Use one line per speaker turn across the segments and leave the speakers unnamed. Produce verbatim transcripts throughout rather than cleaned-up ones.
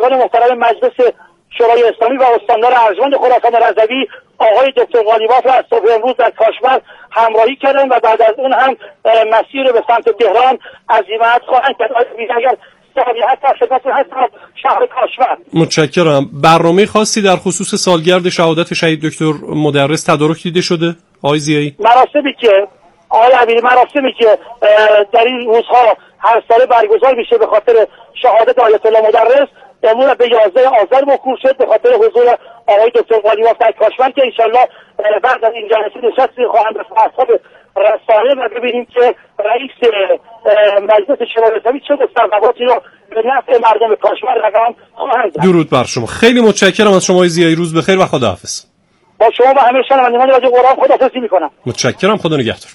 نمایندگان محترم مجلس شورای اسلامی و استاندار ارجمند خراسان رضوی آقای دکتر قالیباف را از صبح امروز در کاشمر همراهی کردن و بعد از اون هم مسیر به سمت تهران عزیمت خواهند کرد. اگر صحبت در خدمت هستم شهر کاشمر.
متشکرم. برنامه خاصی در خصوص سالگرد شهادت شهید دکتر مدرس تدارک دیده شده آقای ضیایی؟
مراسمی که آقای عبیدی مراسمی که در این روزها هر ساله برگزار میشه به خاطر شهادت آیت الله مدرس امروز به یازده آذر موکول شد به خاطر حضور آقای دکتر قالیباف در کاشمر که انشالله بعد از این جلسه نشستی خواهند به اصحاب رسانه و ببینیم که رئیس مجلس شورای اسلامی چه دستاورداتی رو به نفع مردم کاشمر رقم خواهند زد.
درود بر شما. خیلی متشکرم از شما ضیایی. روز بخیر و خداحافظ.
با شما و همه شنوندگان رادیو قرآن خداحافظی میکنم.
متشکرم. خدا نگهدار.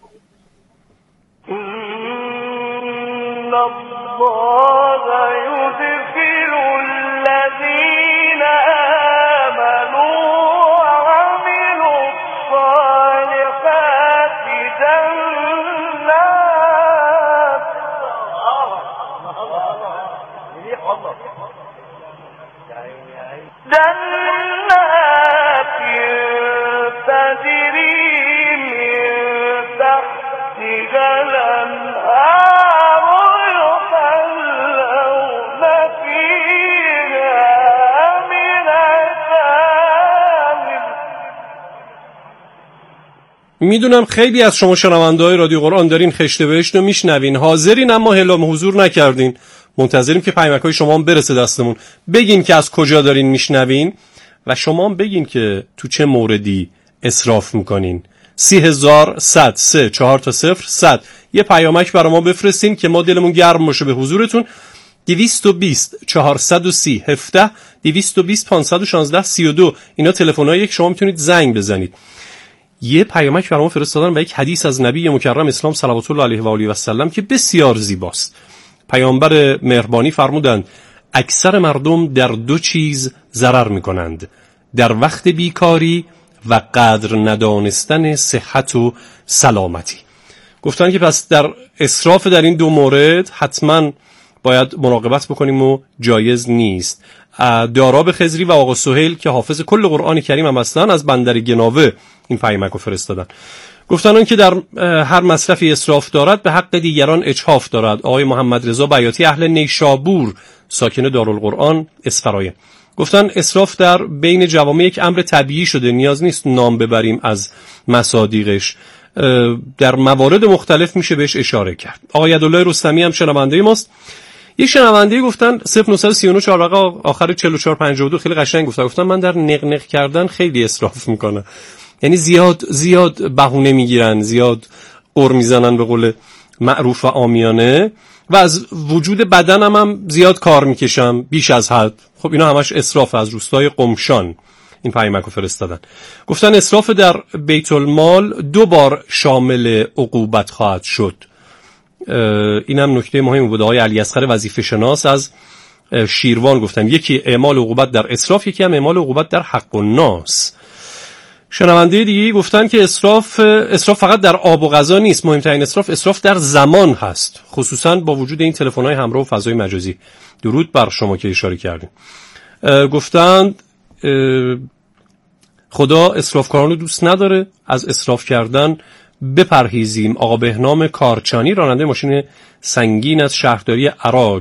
میدونم خیلی از شما شنونده‌های رادیو قرآن دارین خشته بهشت رو میشنوین، حاضرین اما اعلام حضور نکردین. منتظریم که پیامک‌های شما هم برسه دستمون. بگین که از کجا دارین میشنوین و شما هم بگین که تو چه موردی اسراف میکنین. سی هزار صد سه چهار تا صفر صد یه پیامک برای ما بفرستین که ما دلمون گرم باشه به حضورتون. دویست و بیست چهارصد و سی هفده دویست و بیست پانصد و شانزده سی و دو اینا تلفن‌هایی که شما میتونید زنگ بزنید. یه پیامک برام فرستادن و یک حدیث از نبی مکرم اسلام صلوات الله علیه و آله و سلم که بسیار زیباست. پیامبر مهربانی فرمودند اکثر مردم در دو چیز ضرر میکنند، در وقت بیکاری و قدر ندانستن صحت و سلامتی. گفتن که پس در اسراف در این دو مورد حتما باید مراقبت بکنیم و جایز نیست. داراب خضری و آقا سهیل که حافظ کل قرآن کریم هم هستن از بندر گناوه این پیامک رو فرستادن. گفتن اون که در هر مصرفی اسراف دارد به حق دیگران اجحاف دارد. آقای محمد رضا بیاتی اهل نیشابور ساکن دارالقرآن اصفراین گفتن اسراف در بین جوامع یک امر طبیعی شده، نیاز نیست نام ببریم از مصادیقش، در موارد مختلف میشه بهش اشاره کرد. آقای عبدالله رستمی هم شنونده ماست. یک شنونده گفتن صفر نه سه نه چهار آخر چهل و چهار پنجاه و دو خیلی قشنگ گفتن. گفتن من در نقنق کردن خیلی اسراف میکنم، یعنی زیاد زیاد بهونه میگیرن، زیاد قر میزنن به قول معروف و عامیانه و از وجود بدنم هم زیاد کار میکشم بیش از حد. خب اینا همش اسراف. از روستای قمشان این پیامک رو فرستادن. گفتن اسراف در بیت المال دو بار شامل عقوبت خواهد شد. این هم نکته مهمی بود. آقای علی اصغر وظیفه شناس از شیروان گفتن یکی اعمال عقوبت در اسراف، یکی هم اعمال عقوبت در حق الناس. شنونده دیگه گفتن که اسراف اسراف فقط در آب و غذا نیست، مهمترین اسراف اسراف در زمان هست، خصوصا با وجود این تلفن‌های همراه و فضای مجازی. درود بر شما که اشاره کردین. گفتن خدا اسرافکاران رو دوست نداره، از اسراف کردن بپرهیزیم. آقا بهنام کارچانی راننده ماشین سنگین از شهرداری عراق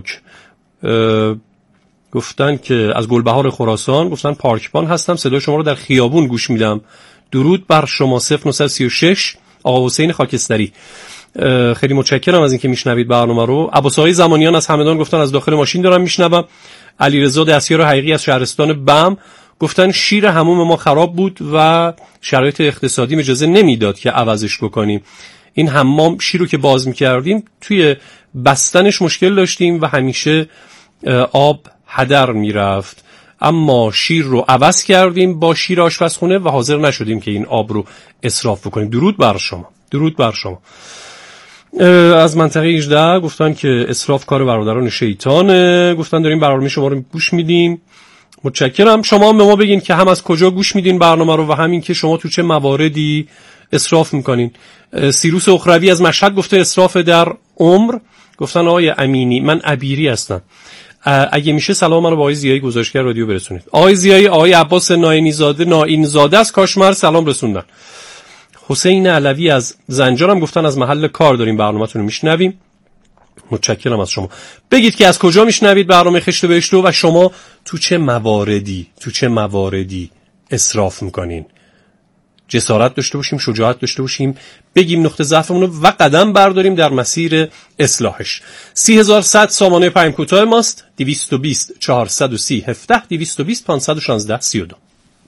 گفتن که از گلبهار خراسان گفتن پارکبان هستم، صدای شما رو در خیابون گوش میدم. درود بر شما. صفر نه سه شش آقا حسین خاکستری خیلی متشکرم از اینکه میشنوید برنامه رو. عباس‌آقای زمانیان از همدان گفتن از داخل ماشین دارم میشنوم. علیرضا دستیار حقیقی از شهرستان بم گفتن شیر حموم ما خراب بود و شرایط اقتصادی اجازه نمیداد که عوضش بکنیم. این حمام شیر رو که باز میکردیم توی بستنش مشکل داشتیم و همیشه آب هدر میرفت، اما شیر رو عوض کردیم با شیر آشپزخونه و حاضر نشدیم که این آب رو اسراف بکنیم. درود بر شما. درود بر شما. از منطقه هجده گفتن که اسراف کار برادران شیطانه. گفتن داریم برنامه شما رو گوش میدیم. متشکرم. شما هم به ما بگین که هم از کجا گوش میدین برنامه رو و همین که شما تو چه مواردی اسراف میکنین. سیروس اخروی از مشهد گفته اسراف در عمر. گفتن آقای امینی من عبیری هستم، اگه میشه سلام منو با آقای زیایی گزارشگر رادیو برسونید. آقای زیایی، آقای عباس ناینی زاده ناین زاده از کاشمر سلام رسوندن. حسین علوی از زنجان هم گفتن از محل کار داریم برنامه‌تون رو میشنویم. متشکرم از شما. بگید که از کجا میشنوید برنامه خشت بهشت و شما تو چه مواردی تو چه مواردی اسراف میکنین. جسارت داشته باشیم، شجاعت داشته باشیم، بگیم نقطه ضعفمون رو و قدم برداریم در مسیر اصلاحش. سی هزار و صد سامانه پیام کوتاه ماست. دویست و بیست چهارصد و سی هفده دویست و بیست پانصد و شانزده سی و دو.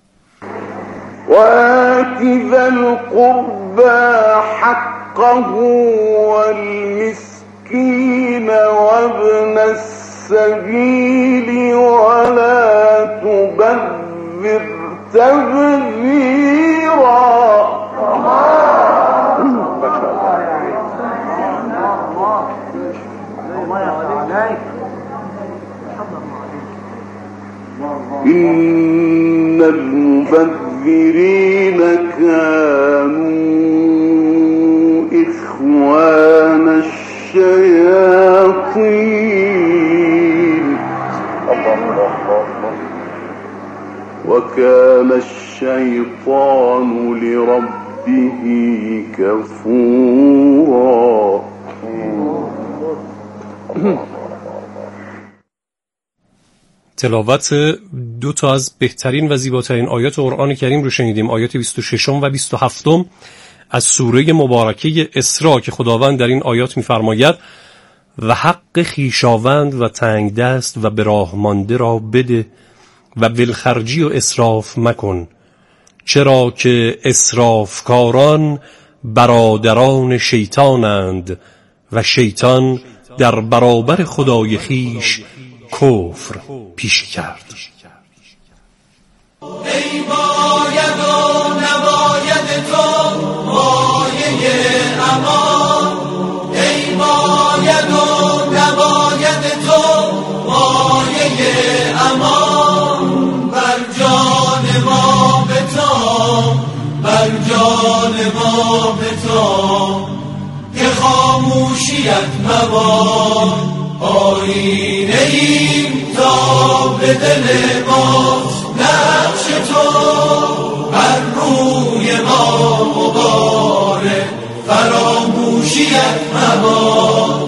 وآت ذا القربى حقه والمسكين وابن السبيل ولا تبذر تبذيرا. إن المبذرين كانوا إخوان الشياطين وكان الشيطان لربه كفورا.
تلاوت دو تا از بهترین و زیباترین آیات قرآن کریم رو شنیدیم. آیات بیست و شش و بیست و هفت از سوره مبارکه اسراء که خداوند در این آیات می‌فرماید و حق خویشاوند و تنگ دست و به راه مانده را بده و ولخرجی و اسراف مکن، چرا که اسرافکاران برادران شیطانند و شیطان در برابر خدای خویش کفر پیشی کرد.
ای باید و نباید تو مایه امان، ای باید و نباید تو مایه امان، بر جان ما بتام، بر جان ما بتام که خاموشیت مباد. آینه ایم تا به دل ما نقش تو بر روی ما مبارک، فراموشیت مباد.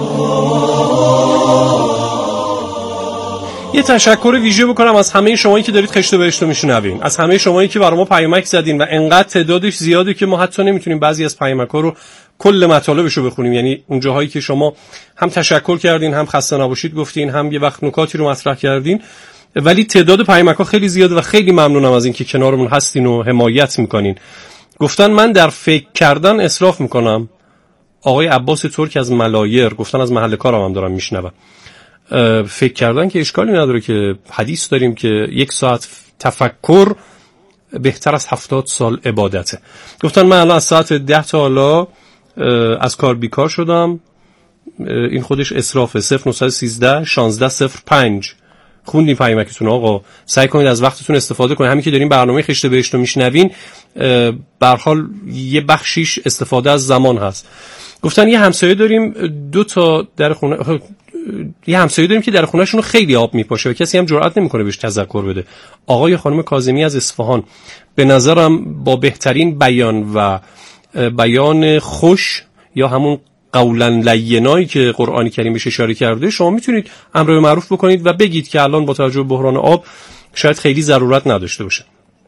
یه تشکر ویژه بکنم از همه شمایی که دارید خشت و بهشت رو میشنوین، از همه شمایی که برای ما پیامک زدین و انقدر تعدادش زیاده که ما حتی نمیتونیم بعضی از پیامک‌ها رو کل مطالبش رو بخونیم. یعنی اون جاهایی که شما هم تشکر کردین، هم خسته نباشید گفتین، هم یه وقت نکاتی رو مطرح کردین، ولی تعداد پیامک‌ها خیلی زیاده و خیلی ممنونم از این که کنارمون هستین و حمایت میکنین. گفتن من در فکر کردن اسراف میکنم. آقای عباس ترک از ملایر گفتن از محل کارم هم دارم میشنوم. فکر کردن که اشکالی نداره که حدیث داریم که یک ساعت تفکر بهتر از هفتاد سال عبادته. گفتن من الان از ساعت ده تا حالا از کار بیکار شدم. این خودش اسرافه. صفر نه یک سه شانزده صفر پنج خوندین پیامکتون آقا. سعی کنید از وقتتون استفاده کنید. همین که دارین برنامه خشت بهشت رو میشنوین به هر حال یه بخشیش استفاده از زمان هست. گفتن یه همسایه داریم دو تا در خونه یه همسایه داریم که در خونه‌شون خیلی آب میپاشه و کسی هم جرئت نمیکنه بهش تذکر بده. آقای خانم کاظمی از اصفهان به نظرم با بهترین بیان و بیان خوش یا همون قولا لینایی که قرآن کریم بهش اشاره کرده شما میتونید امر به معروف بکنید و بگید که الان با توجه به بحران آب شاید خیلی ضرورت نداشته باشه.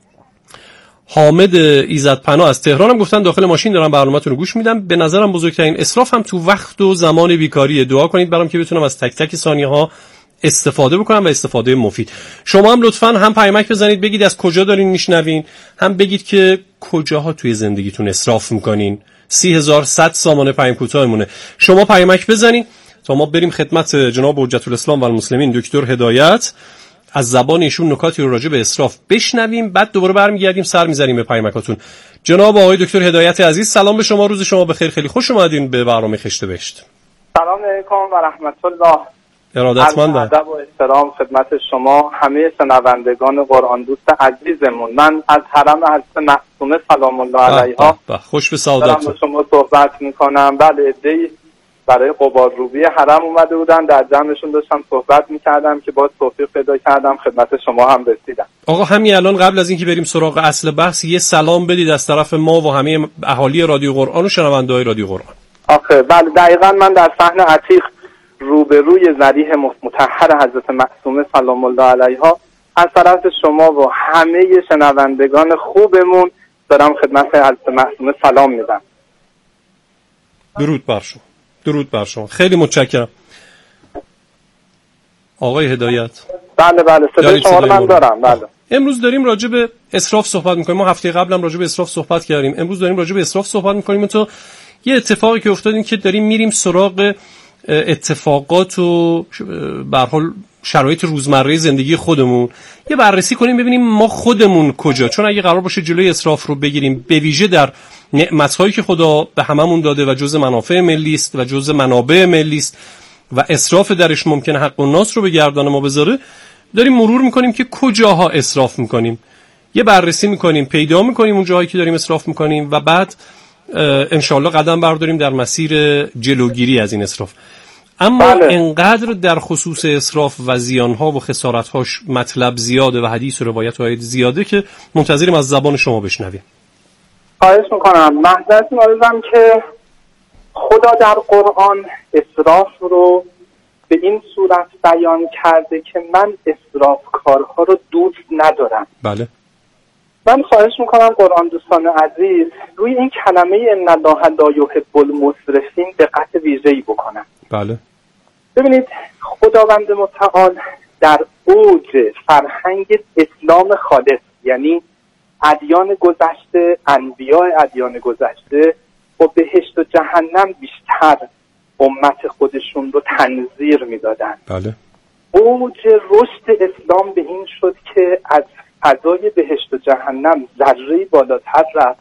حامد ایزدپناه از تهران هم گفتن داخل ماشین دارم برنامه‌تون رو گوش میدم. به نظرم بزرگترین اسراف هم تو وقت و زمان بیکاری. دعا کنید برام که بتونم از تک تک ثانیه‌ها استفاده بکنم و استفاده مفید. شما هم لطفاً هم پیامک بزنید بگید از کجا دارین میشنوین، هم بگید که کجاها توی زندگیتون اسراف میکنین. سی هزار و صد سامانه پیام کوتاهمونه. شما پیامک بزنید تا ما بریم خدمت جناب حجت الاسلام و المسلمین دکتر هدایت، از زبان ایشون نکاتی رو راجع به اسراف بشنویم، بعد دوباره برمیگردیم سر میذاریم به پیامکاتون. جناب آقای دکتر هدایت عزیز سلام به شما، روز شما بخیر، خیلی خوش اومدین به برنامه خشت بهشت.
سلام علیکم و رحمت الله.
ارادتمندم.
ادب و احترام خدمت شما همه شنوندگان قرآن دوست عزیزمون. من از حرم حضرت معصومه سلام الله علیها
خوش به سعادتتون
با شما صحبت میکنم. بله عده‌ای برای غبارروبی حرم اومده بودن، در جمعشون داشتم صحبت میکردم که باز توفیق پیدا کردم خدمت شما هم رسیدم.
آقا همین الان قبل از اینکه بریم سراغ اصل بحث یه سلام بدید از طرف ما و همه اهالی رادیو قرآن و شنونده‌های رادیو قرآن.
آخه بله دقیقاً من در صحن عتیق روبروی ذریح مطهر حضرت معصومه سلام الله علیها از طرف شما و همه شنوندگان خوبمون دارم خدمت حضرت معصومه سلام میدم.
درود بر شما. درود بر شما. خیلی متشکرم. آقای هدایت.
بله بله صدای شما رو من دارم. بله.
امروز داریم راجع به اسراف صحبت می‌کنیم. ما هفته قبلم راجع به اسراف صحبت کردیم. امروز داریم راجع به اسراف صحبت می‌کنیم. تو یه اتفاقی که افتاد این که داریم میریم سراغ اتفاقات و به هر حال شرایط روزمره زندگی خودمون یه بررسی کنیم ببینیم ما خودمون کجا، چون اگه قرار باشه جلوی اسراف رو بگیریم به ویژه در نعمت‌هایی که خدا به هممون داده و جزء منافع ملی است و جزء منابع ملی است و اسراف درش ممکنه حق الناس رو به گردن ما بذاره، داریم مرور میکنیم که کجاها اسراف میکنیم، یه بررسی میکنیم، پیدا میکنیم اون جاهایی که داریم اسراف میکنیم و بعد انشالله قدم برداریم در مسیر جلوگیری از این اسراف. اما بله. انقدر در خصوص اسراف و زیانها و خسارتهاش مطلب زیاده و حدیث و روایت و آیات زیاده که منتظریم از زبان شما بشنویم.
خواهش میکنم. محضرتون آرزم که خدا در قرآن اسراف رو به این صورت بیان کرده که من اسراف کارها رو دوست ندارم.
بله.
من خواهش میکنم قرآن دوستان عزیز روی این کلمه ان الله لا یحب المسرفین دقت ویژه‌ای بکنن.
بله.
ببینید خداوند متعال در اوج فرهنگ اسلام خالص، یعنی ادیان گذشته، انبیاء ادیان گذشته و بهشت و جهنم بیشتر امت خودشون رو تنظیر میدادن.
بله.
اوج رشد اسلام به این شد که از فضای بهشت و جهنم ذره‌ای بالاتر رفت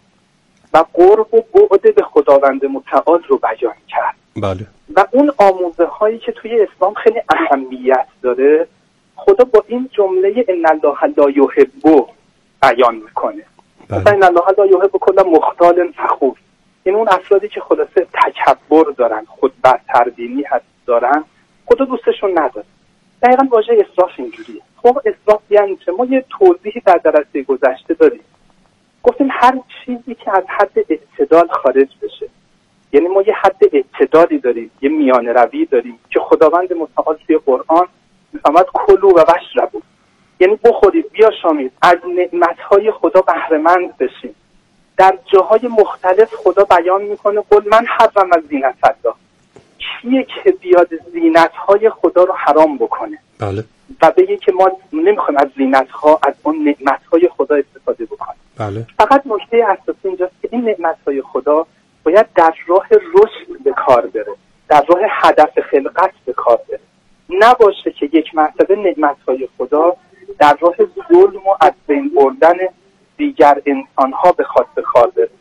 و قرب و بعد به خداوند متعال رو بیان کرد.
بله.
و اون آموزه هایی که توی اسلام خیلی اهمیت داره خدا با این جمله ان الله لا یحب بیان میکنه.
بله.
ان الله لا یحب کل مختال فخور. این اون افرادی که خلاصه تکبر دارن، خود برتردینی هست دارن، خدا دوستشون نداره. دقیقاً واژه اسراف اینجوریه. خب اسراف یعنی چه؟ ما یه توضیحی در جلسه گذشته دادیم. گفتیم هر چیزی که از حد اعتدال خارج بشه. یعنی ما یه حد اعتدالی داریم، یه میانه روی داریم که خداوند متعال توی قرآن میفرماد کلوا و واشربوا، یعنی بخورید بیاشامید، از نعمت‌های خدا بهره مند بشین. در جاهای مختلف خدا بیان میکنه قل من حرم از زینت الله، کیه که بیاد زینت‌های خدا رو حرام بکنه.
بله.
و بگه که ما نمیخوایم از زینت‌ها، از اون نعمت‌های خدا استفاده بکنیم.
بله.
فقط نکته اساسی اینجاست که این نعمت‌های خدا باید در راه رشد به کار بره، در راه هدف خلقت به کار بره. نباشه که یک مرتبه نعمت‌های خدا در راه ظلم و از بین بردن دیگر انسان‌ها بخواد به کار بره.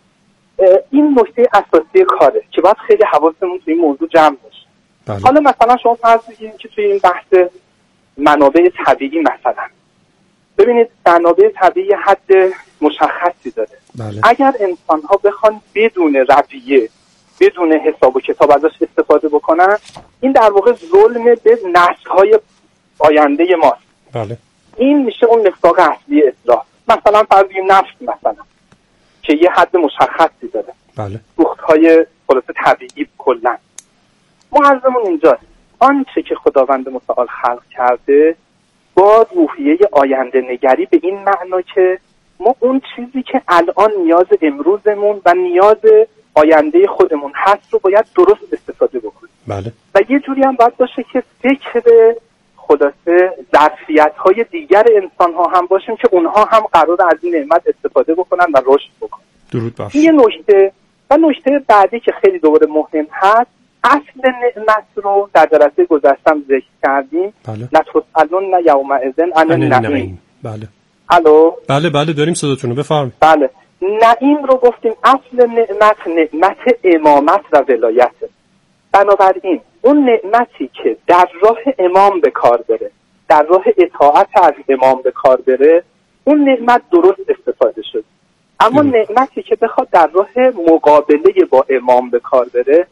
این نکته اساسی کاره که باید خیلی حواسمون توی این موضوع جمع باشه.
بله.
حالا مثلا شما فرض بگیرید که توی این بحث منابع طبیعی مثلا ببینید منابع طبیعی حد مشخصی داره.
بله.
اگر انسان‌ها بخوان بدون رویه، بدون حساب و کتاب ازش استفاده بکنن، این در واقع ظلم به نسل‌های آینده ماست.
بله.
این میشه اون مصداق اصلی اسراف. مثلا فرض بگیریم نفت مثلا که یه حد مشخصی داره.
بله.
سوخت‌های خلاصه طبیعی کلاً. معظمون اینجاست. آنچه که خداوند متعال خلق کرده با روحیه آینده نگری به این معنا که ما اون چیزی که الان نیاز امروزمون و نیاز آینده خودمون هست رو باید درست استفاده بکنیم.
بله.
و یه جوری هم باید باشه که فکر خلاصه ظرفیت‌های دیگر انسان‌ها هم باشیم که اونها هم قرار از این نعمت استفاده بکنن و رشد بکنن.
درود بر.
این نکته. و نکته بعدی که خیلی دوباره مهم هست، اصل نعمت رو در جلسه گذشتم ذکر کردیم.
بله.
نتوسلون نه یومئذ عن النعیم.
بله.
الو.
بله بله داریم صداتون رو، بفرمایید.
بله. نعیم رو گفتیم اصل نعمت نعمت امامت و ولایت. بنابراین اون نعمتی که در راه امام به کار بره، در راه اطاعت از امام به کار بره، اون نعمت درست استفاده شد. اما ام. نعمتی که بخواد در راه مقابله با امام به کار بره،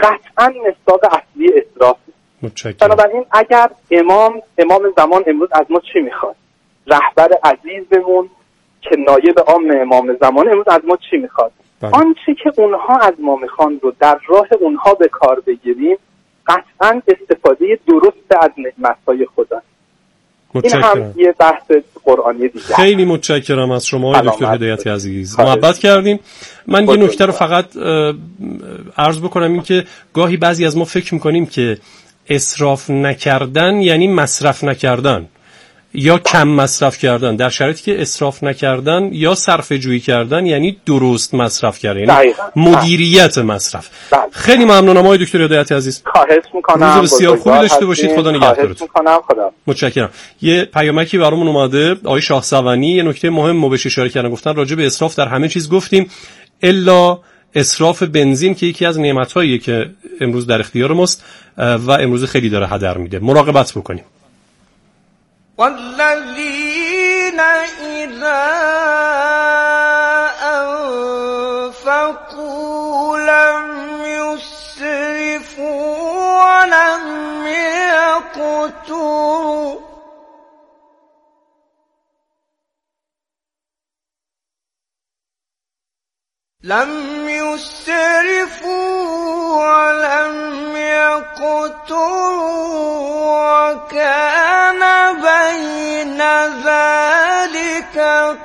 قطعا مصداق اصلی اسراف.
متشکرم.
بنابراین اگر امام امام زمان امروز از ما چی میخواد؟ رهبر عزیزمون که نایب عام امام زمان امروز از ما چی میخواد؟ آنچه که اونها از ما میخوان رو در راه اونها به کار بگیریم، قطعا استفاده درست از نعمت‌های خدا. این هم یه بحث قرآنی دیگه.
خیلی متشکرم از شما دکتر هدایتی عزیز، محبت کردیم. من یه نکته رو فقط عرض بکنم، این که گاهی بعضی از ما فکر میکنیم که اسراف نکردن یعنی مصرف نکردن یا کم مصرف کردن، در شرایطی که اسراف نکردن یا صرفه جویی کردن یعنی درست مصرف کردن، یعنی مدیریت مصرف. بله. خیلی ممنونم آقای دکتر هدایتی عزیز.
خواهش میکنم.
روز بسیار خوبی داشته باشید. خدا نگهدارتون.
خدا.
متشکرم. یه پیامکی برامون اومده آقای شاه سوانی، یه نکته مهم رو بهش اشاره کردن، گفتن راجع به اسراف در همه چیز گفتیم الا اسراف بنزین که یکی از نعمت‌هاییه که امروز در اختیار ماست و امروز خیلی داره هدر میده. مراقبت بکنیم.
والذین اذا انفقوا لم یسرفوا ولم یقتروا لم يسرفوا ولم يقتروا وكان بين ذلك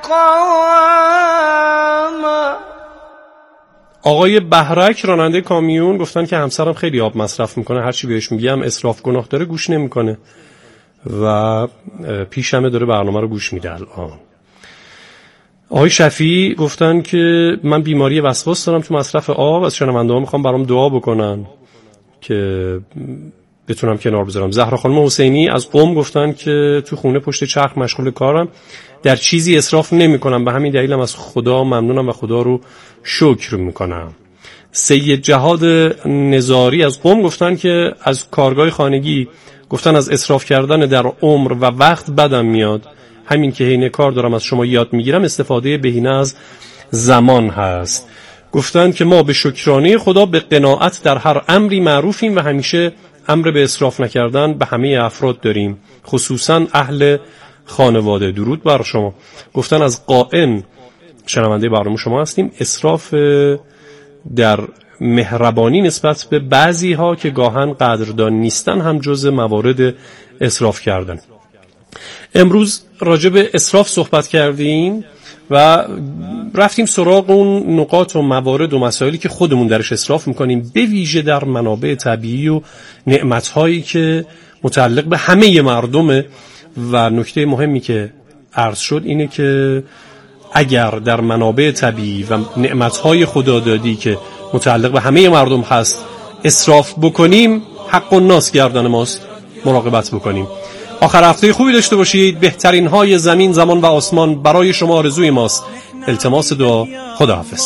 قواما.
آقای بهرک راننده کامیون گفتن که همسرم خیلی آب مصرف میکنه، هرچی بهش میگم اسراف گناه داره گوش نمیکنه و پیشمه داره برنامه رو گوش میده الان. آقای شفیعی گفتن که من بیماری وسواس دارم تو مصرف آب، از شنونده‌ها میخوام برام دعا بکنن که بتونم کنار بذارم. زهرا خانم حسینی از قم گفتن که تو خونه پشت چرخ مشغول کارم، در چیزی اسراف نمی‌کنم، به همین دلیلم از خدا ممنونم و خدا رو شکر میکنم. سید جهاد نزاری از قم گفتن که از کارگاه خانگی گفتن از اسراف کردن در عمر و وقت بدم میاد، همین که حین کار دارم از شما یاد میگیرم استفاده بهینه از زمان هست. گفتن که ما به شکرانه خدا به قناعت در هر امری معروفیم و همیشه امر به اسراف نکردن به همه افراد داریم، خصوصا اهل خانواده. درود بر شما. گفتن از قائن شنونده برنامه شما هستیم، اسراف در مهربانی نسبت به بعضی ها که گاهن قدردان نیستن هم جز موارد اسراف کردن. امروز راجع به اسراف صحبت کردیم و رفتیم سراغ اون نقاط و موارد و مسائلی که خودمون درش اسراف میکنیم، به ویژه در منابع طبیعی و نعمتهایی که متعلق به همه مردمه. و نکته مهمی که عرض شد اینه که اگر در منابع طبیعی و نعمتهای خدادادی که متعلق به همه مردم هست اسراف بکنیم، حق الناس گردن ماست. مراقبت بکنیم. آخر هفته خوبی داشته باشید. بهترین های زمین، زمان و آسمان برای شما آرزوی ماست. التماس دعا. خداحافظ.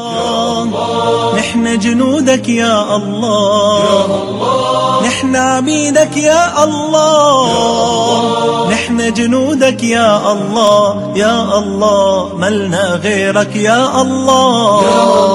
نحن جنودك يا الله، نحن عبيدك يا الله، نحن جنودك يا الله يا الله، ملنا غيرك يا الله،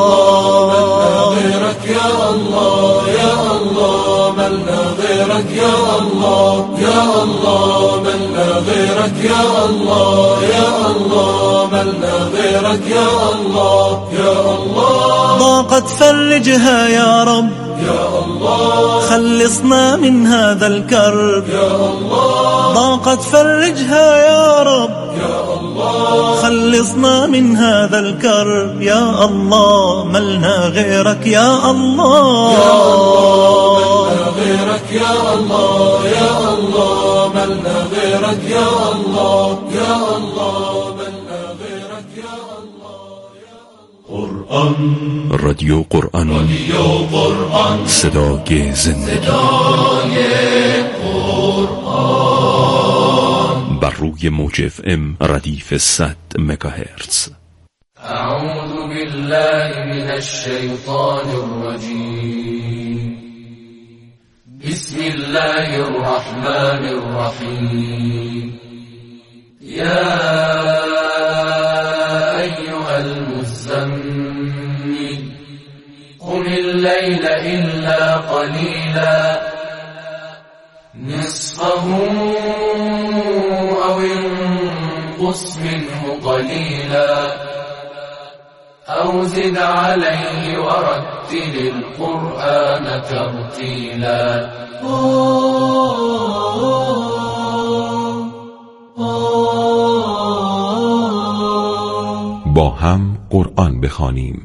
غيرك يا الله يا الله، ملنا غيرك يا الله يا الله، ملنا غيرك يا الله يا الله، ملنا غيرك يا الله يا الله.
ضاقت فرجها يا رب يا الله، خلصنا من هذا الكرب يا الله، ضاقت فرجها يا رب يا الله، خلصنا من هذا الكرب يا الله، ملنا غيرك يا الله يا الله، ملنا غيرك يا الله يا الله، ملنا غيرك يا الله يا الله، ملنا غيرك يا الله. قرآن،
رادیو قرآن،
رادیو قرآن،
صدای زندگی،
صدای قرآن،
بر روی موج اف ام ردیف صد مگاهرتز.
اعوذ بالله من الشیطان الرجیم، بسم الله الرحمن الرحیم. یا ایها المزمل قم الليل إلا قليلا نصفه أو انقص منه قليلا أو زد عليه ورتل القرآن ترتيلا.
با هم قرآن بخوانیم.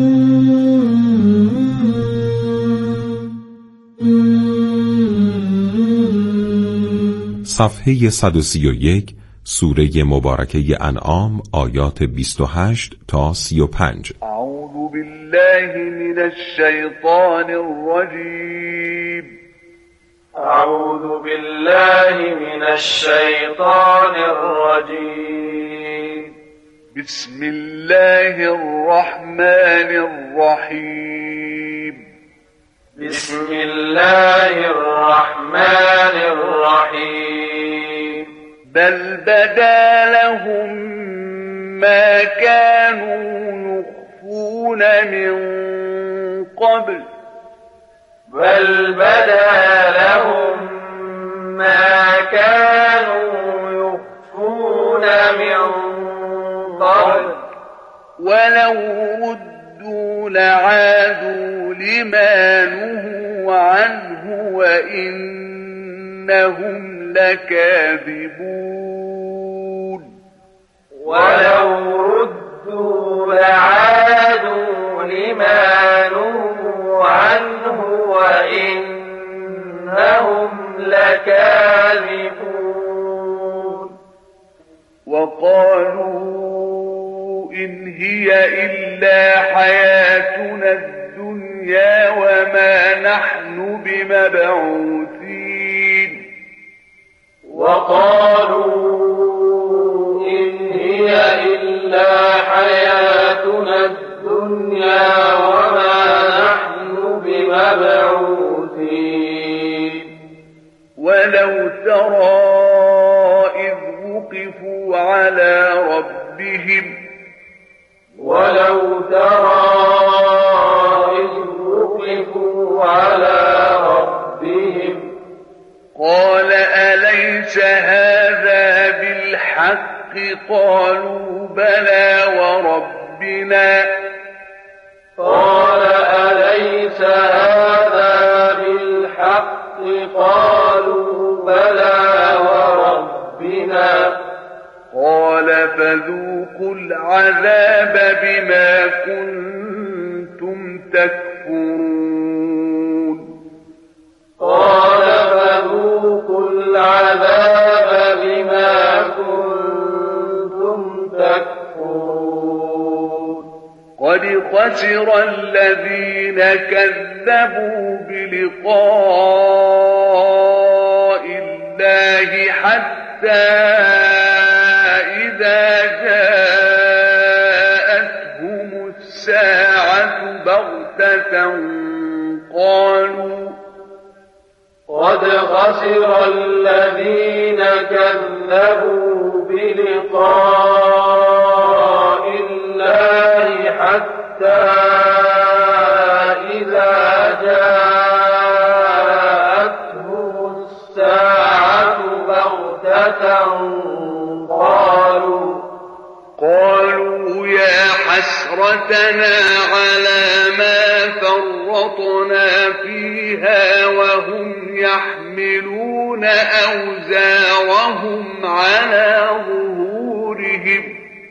صفحه صد و سی و یک، سوره مبارکه انعام، آیات بیست و هشت تا سی و پنج.
اعوذ بالله من الشیطان الرجیم.
اعوذ بالله من الشیطان الرجیم.
بسم الله الرحمن الرحیم.
بسم الله الرحمن الرحیم.
بل بدا لهم ما كانوا يخفون من قبل.
بل بدا لهم ما كانوا يخفون من قبل.
ولو ردوا لعادوا لما نهوا عنه وإنهم لكاذبون.
ولو ردوا لعادوا لما نهوا عنه وإنهم لكاذبون.
وقالوا إن هي إلا حياتنا الدنيا وما نحن بمبعوثين.
وقالوا إن هي إلا حياتنا الدنيا وما نحن بمبعوثين.
ولو ترى إذ وقفوا على ربهم.
ولو ترى إذ وقفوا على ربهم.
قال أليس هذا بالحق؟ قالوا بلى وربنا.
قال أليس هذا بالحق؟ قالوا بلى وربنا.
قال فذوقوا العذاب بما كنتم تكفرون.
قال فذوقوا العذاب بما كنتم تكفرون.
قد خسر الذين كذبوا بلقاء الله حتى إذا جاءتهم الساعة بغتة قالوا
قد خسر الذين كذبوا بلقاء الله حتى إذا جاءتهم الساعة بغتة قالوا
قالوا يا حسرتنا على ما فرطنا فيها وهم يحملون أوزارهم على ظهورهم.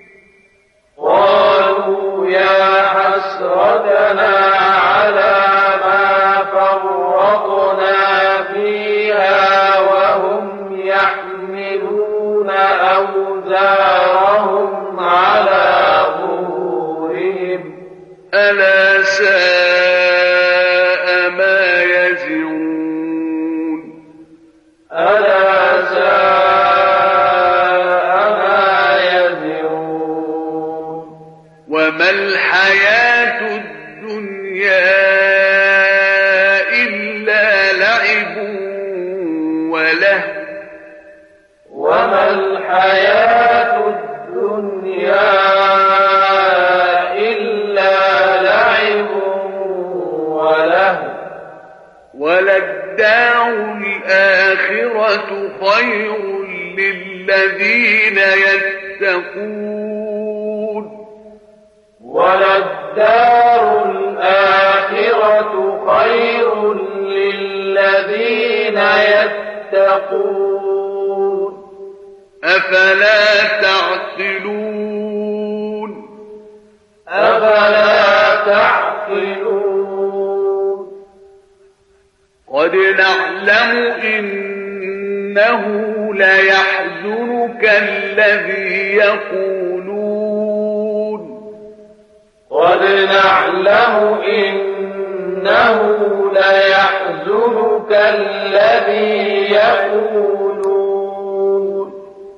قالوا يا حسرتنا على ما فرطنا فيها وهم يحملون أوزارهم على ظهورهم.
ألا ساء ما يزرون.
ألا ساء ما يزرون.
وما الحياة الدنيا إلا لعب ولهو.
وما الحياة الدنيا إلا لعب ولهو.
للذين يتقون
وللدار الآخرة خير للذين يتقون
أفلا تعقلون
أفلا تعقلون
قد نعلم إنه ليحزنك الذي يقولون
قد نعلم إنه ليحزنك الذي يقولون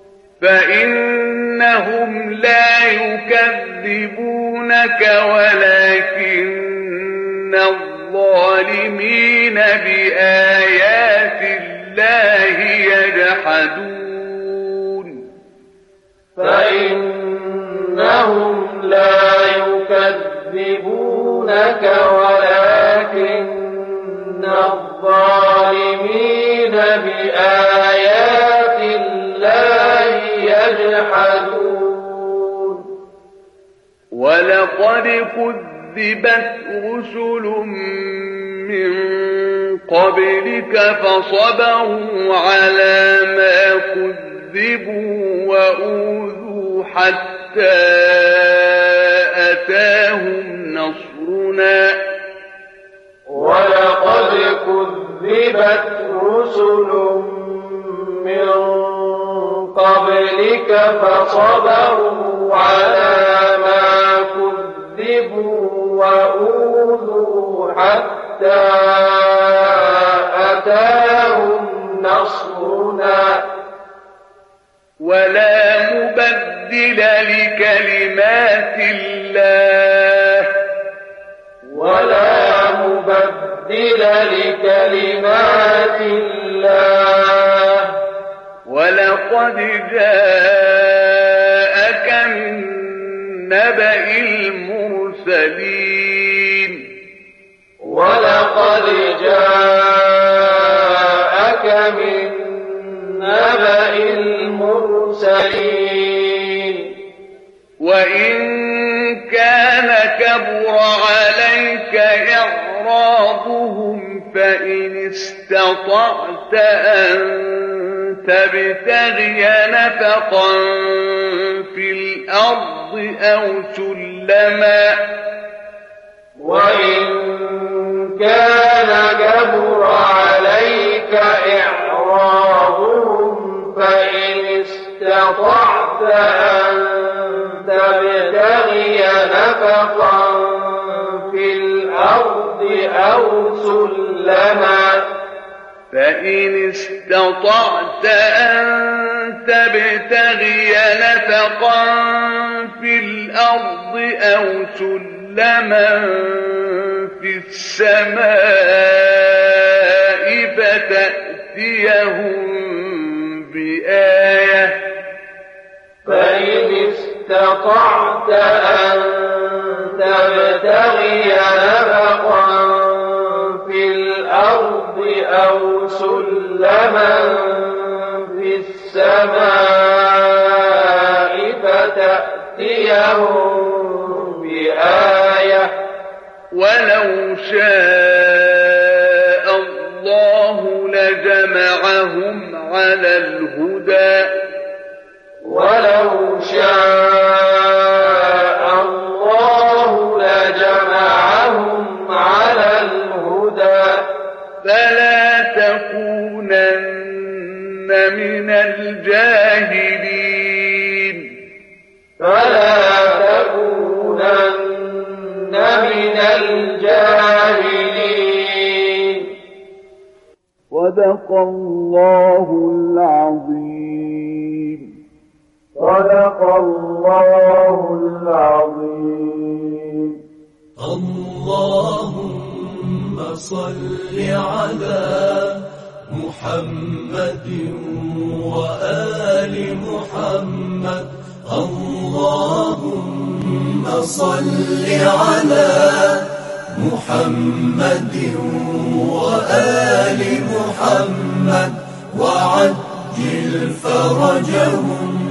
فإنهم لا يكذبونك ولكن الظالمين بآيات الله يجحدون
فإنهم لا يكذبونك ولكن الظالمين بآيات الله يجحدون
ولقد كذبت رسل من قبلك فصبروا على ما كذبوا وأوذوا حتى أتاهم نصرنا
ولقد كذبت رسل من قبلك فصبروا على ما كذبوا وأوذوا حتى أتاهم نصرنا
ولا مبدل لكلمات الله
ولا مبدل لكلمات الله
ولقد جاءك من نبأ المرسلين
ولقد جاءك من نبأ المرسلين
وإن كان كبر عليك إعراضهم فإن استطعت أن تبتغي نفقا في الأرض أو سلما
وإن كان كبر عليك إعراضهم فإن استطعت أن تبتغي نفقا في الأرض أو سلما
فإن استطعت أن تبتغي نفقا في الأرض أو سلما في السماء فتأتيهم بآية
فإن استطعت أن تبتغي نفقا في الأرض أو سلما في السماء فتأتيهم بآية
ولو شاء الله لجمعهم على الهدى
ولو شاء الله لجمعهم على الهدى
فلا تكونن من الجاهلين
فلا تكونن من الجاهلين
صدق الله العظيم
صدق الله العظيم
اللهم صل على محمد وآل محمد اللهم صل على محمد وآل محمد وعجل فرجهم